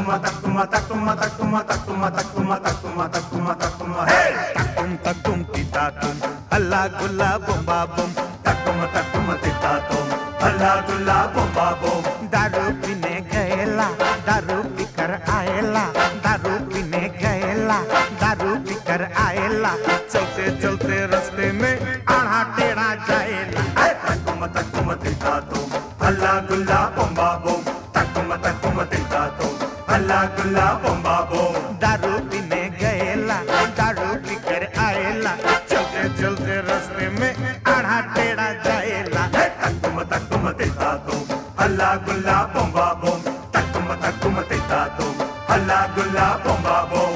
takuma takuma takuma takuma takuma takuma takuma takuma hey takum takum titatum alla gulla bomba bom takum takum titatum alla gulla bomba bom दारू पीने गएला दारू पीकर आएला दारू पीने गएला दारू पीकर आएला चलते चलते रास्ते में आढ़ा टेढ़ा जाएला तकुम तकुम तकुम अल्लाह गुल्ला बम्बा बम तकुम तकुम अल्लाह गुल्ला बम्बा बम दारू पीने गएला दारू पीकर आएला चलते चलते रास्ते में आढ़ा टेढ़ा जाएला तकुम तकुम तकुम अल्लाह गुल्ला बम्बा बम तकुम तकुम तकुम अल्लाह गुल्ला बम्बा बम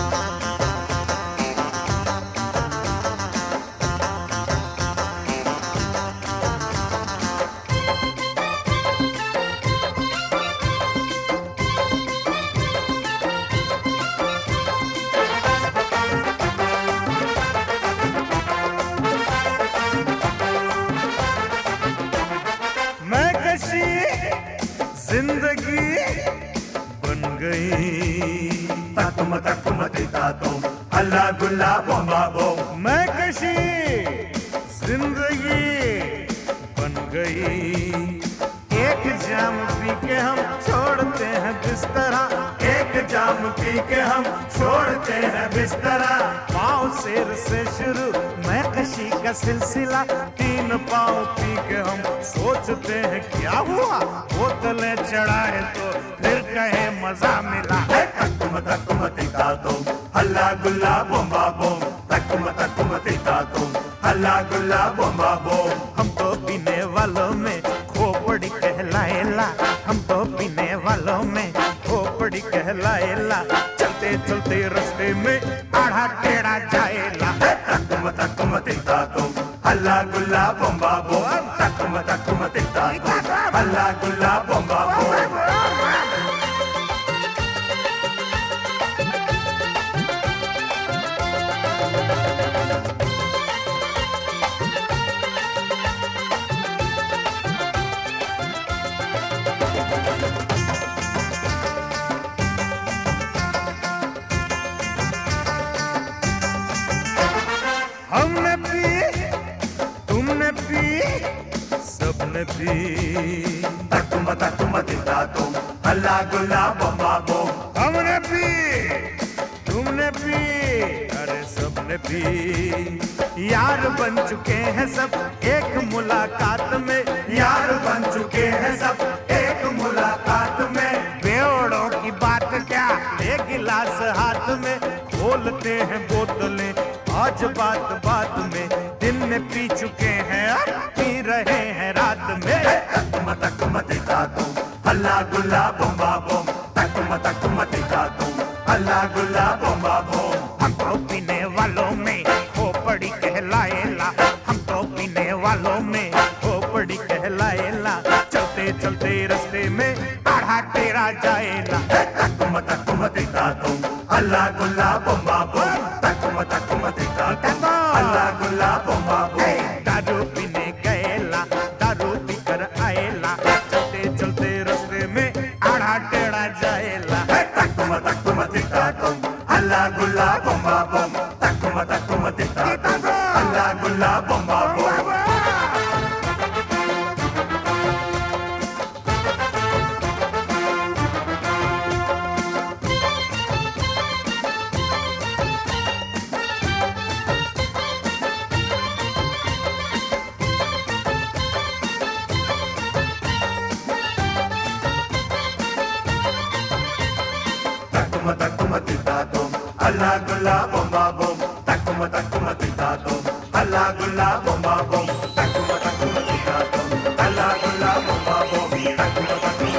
जिंदगी बन गई तकुम तकुम तकुम अल्लाह गुल्ला बम्बा बम मैं कशी जिंदगी बन गई एक जाम पी के हम छोड़ते हैं बिस्तरा एक जाम पी के हम छोड़ते हैं बिस्तरा पाँव सिर से शुरू मैं कशी का सिलसिला तीन पाँव पी के हम सोचते हैं क्या हुआ बोतलें चढ़ाए तो फिर कहे मजा मिला तकुम तकुम तकुम अल्लाह गुल्ला बम्बा बम तकुम तकुम तकुम अल्लाह गुल्ला बम्बा बम हम तो पीने वालों में खोपड़ी कहलाएला हम तो पीने वालों में खोपड़ी कहलाएला चलते चलते रास्ते में आढ़ा टेढ़ा जाएला तकुम तकुम तकुम अल्लाह गुल्ला बम्बा बम तकुम तकुम तकुम अल्लाह गुल्ला बम्बा बम हमने पी तुमने पी सबने पी तकुम तकुम तकुम अल्लाह गुल्ला बम्बा बम हमने पी तुमने पी अरे सबने पी यार बन चुके हैं सब एक मुलाकात में यार बन चुके हैं सब एक मुलाकात में बेवड़ों की बात क्या ले गिलास हाथ में खोलते हैं बोतलें आज बात बात में दिन में पी चुके हैं अब पी रहे हैं रात में तकुम तकुम तकुम अल्लाह गुल्ला बम्बा बम तकुम तकुम तकुम अल्लाह गुल्ला बम्बा बम हम तो पीने वालों में खोपड़ी कहलाएला हम तो पीने वालों में खोपड़ी कहलाएला चलते चलते रास्ते में आढ़ा टेढ़ा जाएला तकुम तकुम तकुम अल्लाह गुल्ला बम्बा बम तकुम तकुम तकुम अल्लाह गुल्ला बम्बा बम दारू पीने गएला दारू पीकर आएला चलते चलते रास्ते में आढ़ा टेढ़ा जाएला तकुम तकुम तकुम अल्लाह गुल्ला बम्बा बम तकुम तकुम तकुम अल्लाह गुल्ला बम्बा बम तकुम तकुम अल्लाह गुल्ला बम्बा बम तकुम तकुम तकुम अल्लाह गुल्ला बम्बा बम तकुम तकुम तकुम अल्लाह गुल्ला बम्बा बम तकुम तकुम